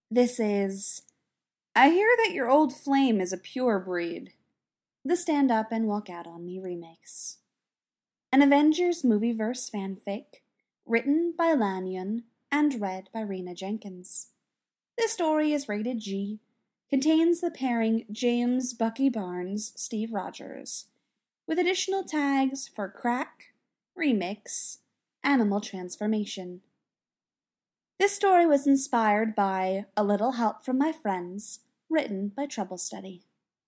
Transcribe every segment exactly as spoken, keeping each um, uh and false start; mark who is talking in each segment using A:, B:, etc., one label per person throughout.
A: This is I Hear That Your Old Flame is a Pure Breed. The Stand Up and Walk Out on Me remix. An Avengers Movieverse fanfic, written by Lanyon and read by Rena Jenkins. This story is rated G, contains the pairing James Bucky Barnes, Steve Rogers, with additional tags for crack, remix, animal transformation. This story was inspired by A Little Help from My Friends, written by Trouble Study.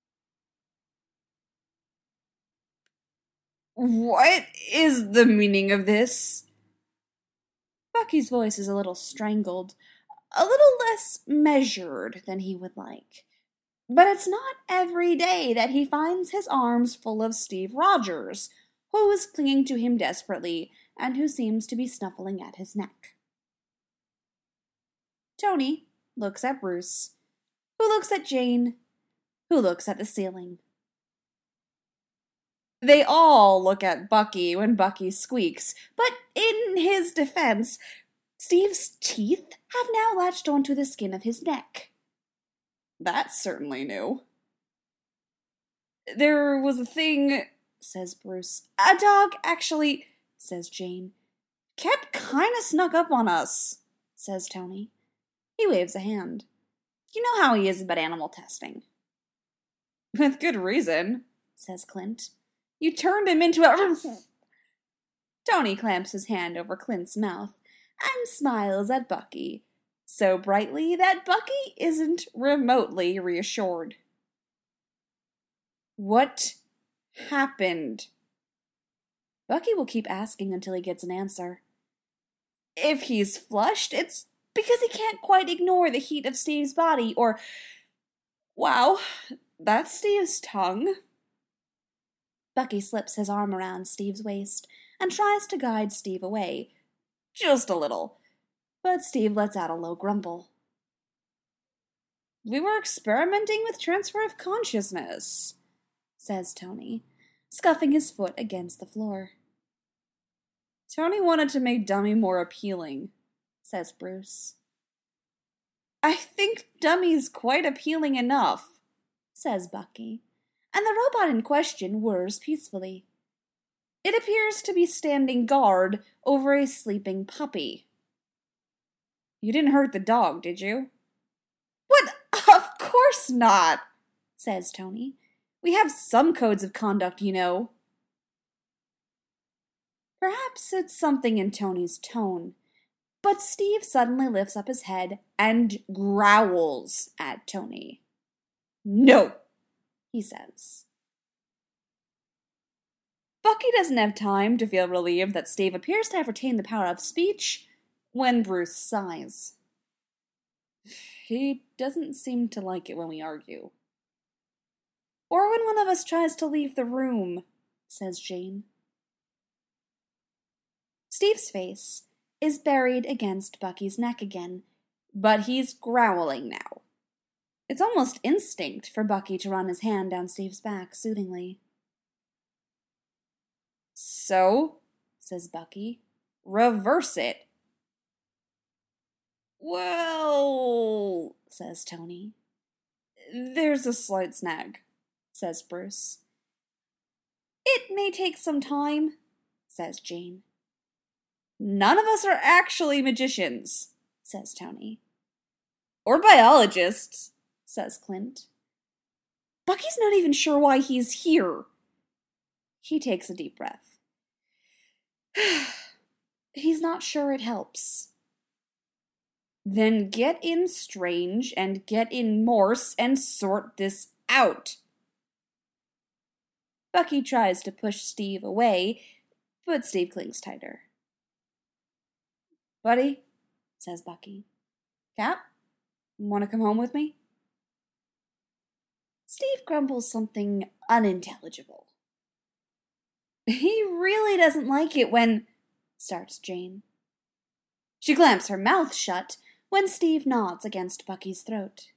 B: What is the meaning of this?
A: Bucky's voice is a little strangled, a little less measured than he would like. But it's not every day that he finds his arms full of Steve Rogers, who is clinging to him desperately and who seems to be snuffling at his neck. Tony looks at Bruce, who looks at Jane, who looks at the ceiling.
B: They all look at Bucky when Bucky squeaks, but in his defense,
A: Steve's teeth have now latched onto the skin of his neck.
B: That's certainly new. There was a thing, says Bruce.
A: A dog, actually, says Jane.
B: Kept kinda snuck up on us,
A: says Tony. He waves a hand. You know how he is about animal testing.
B: With good reason,
A: says Clint.
B: You turned him into a...
A: Tony clamps his hand over Clint's mouth and smiles at Bucky, so brightly that Bucky isn't remotely reassured.
B: What happened?
A: Bucky will keep asking until he gets an answer.
B: If he's flushed, it's because he can't quite ignore the heat of Steve's body, or... Wow, that's Steve's tongue.
A: Bucky slips his arm around Steve's waist and tries to guide Steve away.
B: Just a little.
A: But Steve lets out a low grumble.
B: We were experimenting with transfer of consciousness,
A: says Tony, scuffing his foot against the floor.
B: Tony wanted to make Dummy more appealing, says Bruce. I think Dummy's quite appealing enough,
A: says Bucky, and the robot in question whirs peacefully. It appears to be standing guard over a sleeping puppy.
B: You didn't hurt the dog, did you?
A: What? Of course not, says Tony. We have some codes of conduct, you know. Perhaps it's something in Tony's tone, but Steve suddenly lifts up his head and growls at Tony.
B: No,
A: he says.
B: Bucky doesn't have time to feel relieved that Steve appears to have retained the power of speech when Bruce sighs. He doesn't seem to like it when we argue.
A: Or when one of us tries to leave the room, says Jane. Steve's face is buried against Bucky's neck again, but he's growling now. It's almost instinct for Bucky to run his hand down Steve's back soothingly.
B: So,
A: says Bucky,
B: reverse it.
A: Well, says Tony.
B: There's a slight snag, says Bruce.
A: It may take some time, says Jane.
B: None of us are actually magicians,
A: says Tony.
B: Or biologists,
A: says Clint.
B: Bucky's not even sure why he's here.
A: He takes a deep breath. He's not sure it helps.
B: Then get in Strange and get in Morse and sort this out.
A: Bucky tries to push Steve away, but Steve clings tighter.
B: Buddy,
A: says Bucky.
B: Cap, want to come home with me?
A: Steve grumbles something unintelligible.
B: He really doesn't like it when...
A: starts Jane. She clamps her mouth shut when Steve nods against Bucky's throat.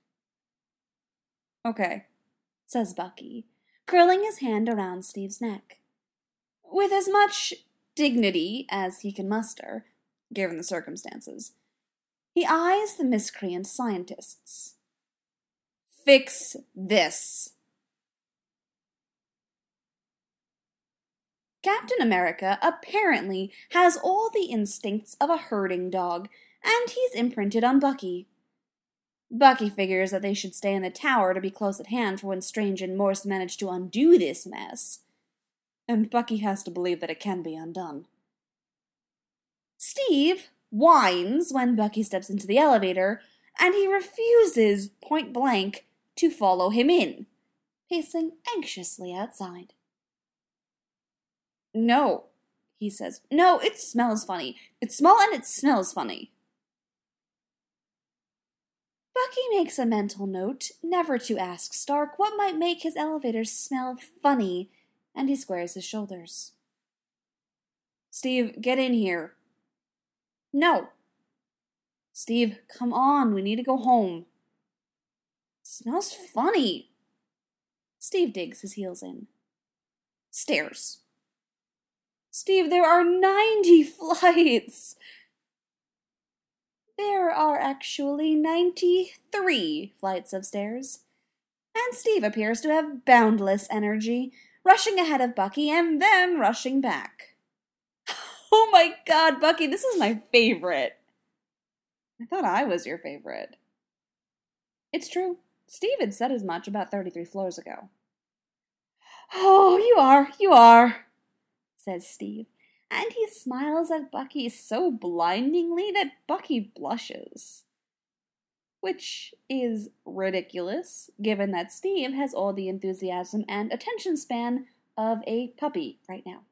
B: Okay,
A: says Bucky, curling his hand around Steve's neck. With as much dignity as he can muster, given the circumstances, He eyes the miscreant scientists. Fix this. Captain America apparently has all the instincts of a herding dog, and he's imprinted on Bucky. Bucky figures that they should stay in the tower to be close at hand for when Strange and Morse manage to undo this mess. And Bucky has to believe that it can be undone. Steve whines when Bucky steps into the elevator, and he refuses, point blank, to follow him in, pacing anxiously outside. No, he says. No, it smells funny. It's small and it smells funny. Bucky makes a mental note never to ask Stark what might make his elevator smell funny, and he squares his shoulders. Steve, get in here. No. Steve, come on, we need to go home. It smells funny. Steve digs his heels in. Stairs. Steve, there are ninety flights. There are actually ninety-three flights of stairs. And Steve appears to have boundless energy, rushing ahead of Bucky and then rushing back. Oh my god, Bucky, this is my favorite. I thought I was your favorite. It's true. Steve had said as much about thirty-three floors ago. Oh, you are, you are, says Steve, and he smiles at Bucky so blindingly that Bucky blushes. Which is ridiculous, given that Steve has all the enthusiasm and attention span of a puppy right now.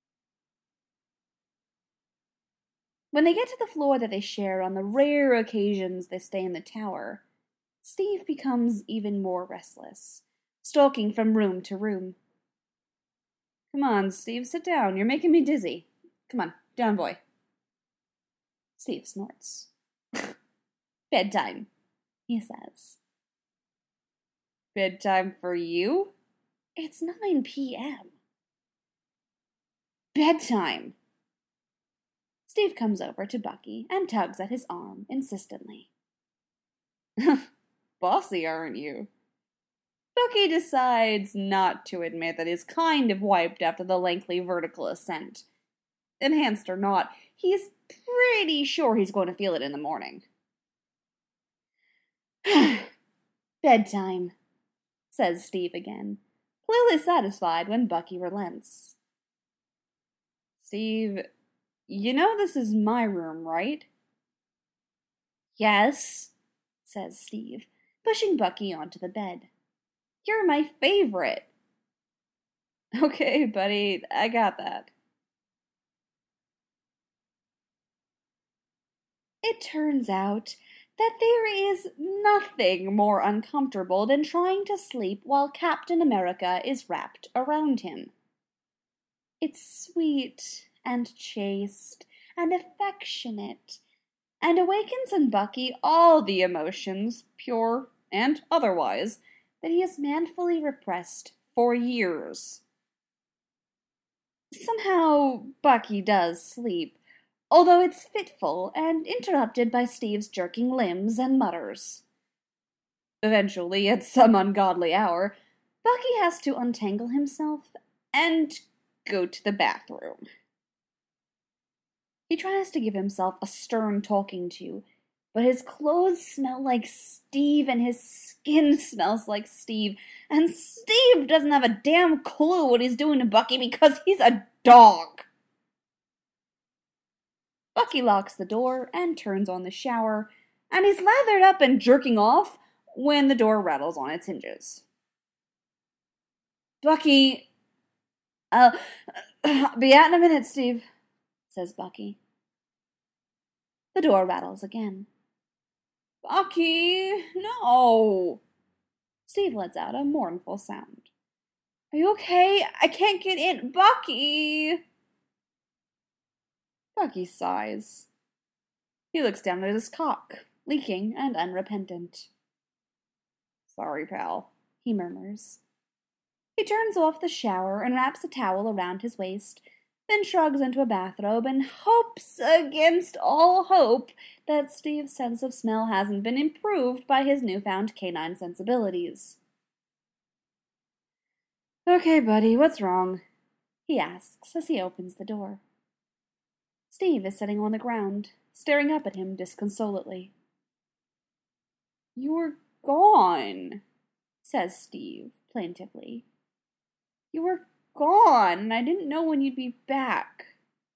A: When they get to the floor that they share on the rare occasions they stay in the tower, Steve becomes even more restless, stalking from room to room. Come on, Steve, sit down. You're making me dizzy. Come on, down, boy. Steve snorts. Bedtime, he says. Bedtime for you? It's nine p.m. Bedtime. Steve comes over to Bucky and tugs at his arm insistently. Bossy, aren't you? Bucky decides not to admit that he's kind of wiped after the lengthy vertical ascent. Enhanced or not, he's pretty sure he's going to feel it in the morning. Bedtime, says Steve again, clearly satisfied when Bucky relents. Steve, you know this is my room, right? Yes, says Steve, pushing Bucky onto the bed. You're my favorite. Okay, buddy, I got that. It turns out that there is nothing more uncomfortable than trying to sleep while Captain America is wrapped around him. It's sweet and chaste and affectionate, and awakens in Bucky all the emotions, pure and otherwise, that he has manfully repressed for years. Somehow, Bucky does sleep, although it's fitful and interrupted by Steve's jerking limbs and mutters. Eventually, at some ungodly hour, Bucky has to untangle himself and go to the bathroom. He tries to give himself a stern talking to, but his clothes smell like Steve and his skin smells like Steve, and Steve doesn't have a damn clue what he's doing to Bucky because he's a dog. Bucky locks the door and turns on the shower, and he's lathered up and jerking off when the door rattles on its hinges. Bucky, uh, be out in a minute, Steve, says Bucky. The door rattles again. Bucky, no. Steve lets out a mournful sound. Are you okay? I can't get in. Bucky! Bucky sighs. He looks down at his cock, leaking and unrepentant. Sorry, pal, he murmurs. He turns off the shower and wraps a towel around his waist, then shrugs into a bathrobe and hopes against all hope that Steve's sense of smell hasn't been improved by his newfound canine sensibilities. "Okay, buddy, what's wrong?" he asks as he opens the door. Steve is sitting on the ground, staring up at him disconsolately. "You're gone," says Steve plaintively. "You were gone, and I didn't know when you'd be back."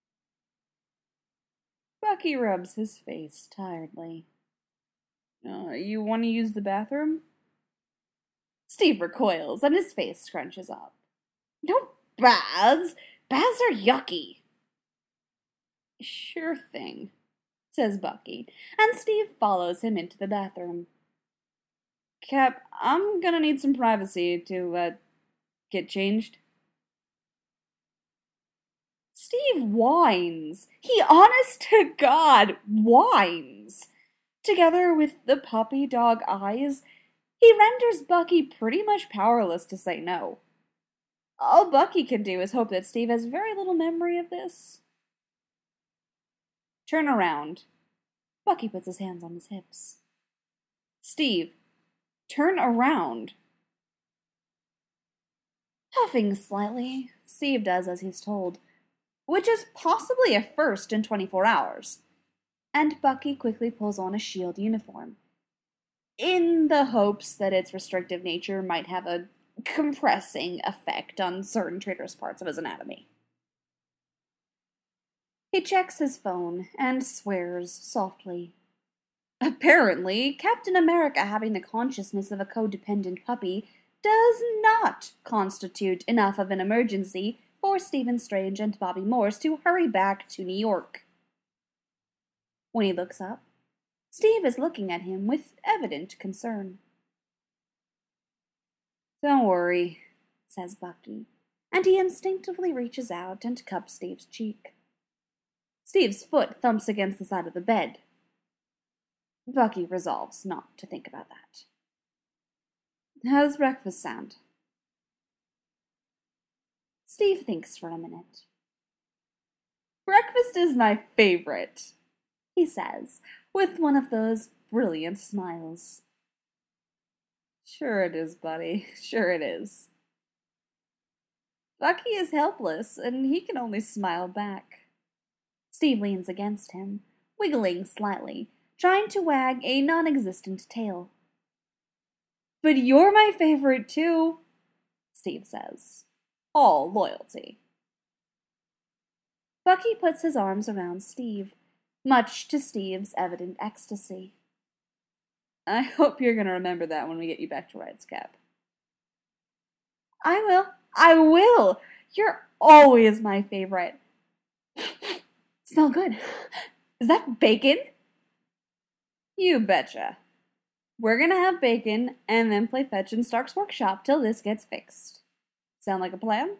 A: Bucky rubs his face tiredly. Uh, you want to use the bathroom? Steve recoils, and his face scrunches up. "No baths! Baths are yucky!" "Sure thing," says Bucky, and Steve follows him into the bathroom. "Cap, I'm gonna need some privacy to, uh, get changed." Steve whines. He, honest to God, whines. Together with the puppy dog eyes, he renders Bucky pretty much powerless to say no. All Bucky can do is hope that Steve has very little memory of this. "Turn around." Bucky puts his hands on his hips. "Steve, turn around." Huffing slightly, Steve does as he's told, which is possibly a first in twenty-four hours, and Bucky quickly pulls on a SHIELD uniform, in the hopes that its restrictive nature might have a compressing effect on certain traitorous parts of his anatomy. He checks his phone and swears softly. Apparently, Captain America having the consciousness of a codependent puppy does not constitute enough of an emergency for Stephen Strange and Bobby Morse to hurry back to New York. When he looks up, Steve is looking at him with evident concern. "Don't worry," says Bucky, and he instinctively reaches out and cups Steve's cheek. Steve's foot thumps against the side of the bed. Bucky resolves not to think about that. "How's breakfast sound?" Steve thinks for a minute. "Breakfast is my favorite," he says, with one of those brilliant smiles. "Sure it is, buddy. Sure it is." Bucky is helpless, and he can only smile back. Steve leans against him, wiggling slightly, trying to wag a non-existent tail. "But you're my favorite, too," Steve says. All loyalty. Bucky puts his arms around Steve, much to Steve's evident ecstasy. "I hope you're going to remember that when we get you back to Rides, Cap." "I will. I will. You're always my favorite." "Smell good. Is that bacon?" "You betcha. We're going to have bacon and then play fetch in Stark's workshop till this gets fixed. Sound like a plan?"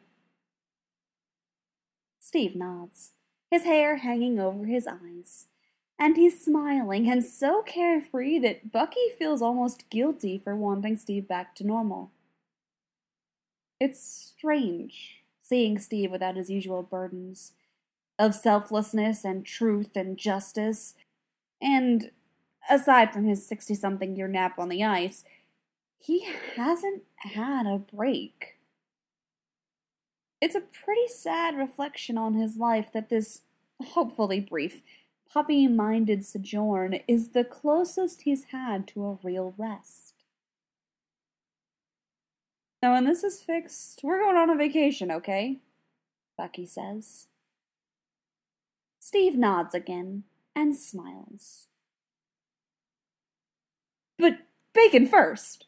A: Steve nods, his hair hanging over his eyes, and he's smiling and so carefree that Bucky feels almost guilty for wanting Steve back to normal. It's strange seeing Steve without his usual burdens of selflessness and truth and justice, and aside from his sixty-something-year nap on the ice, he hasn't had a break. It's a pretty sad reflection on his life that this, hopefully brief, puppy-minded sojourn is the closest he's had to a real rest. "Now when this is fixed, we're going on a vacation, okay?" Bucky says. Steve nods again and smiles. "But bacon first!"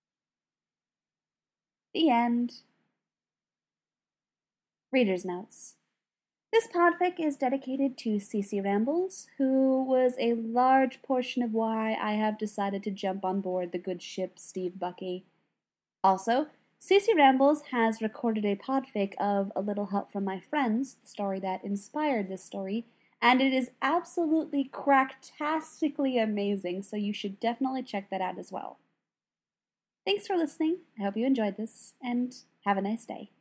A: The end. Reader's notes. This podfic is dedicated to Cece Rambles, who was a large portion of why I have decided to jump on board the good ship Steve Bucky. Also, Cece Rambles has recorded a podfic of A Little Help from My Friends, the story that inspired this story, and it is absolutely cracktastically amazing, so you should definitely check that out as well. Thanks for listening. I hope you enjoyed this, and have a nice day.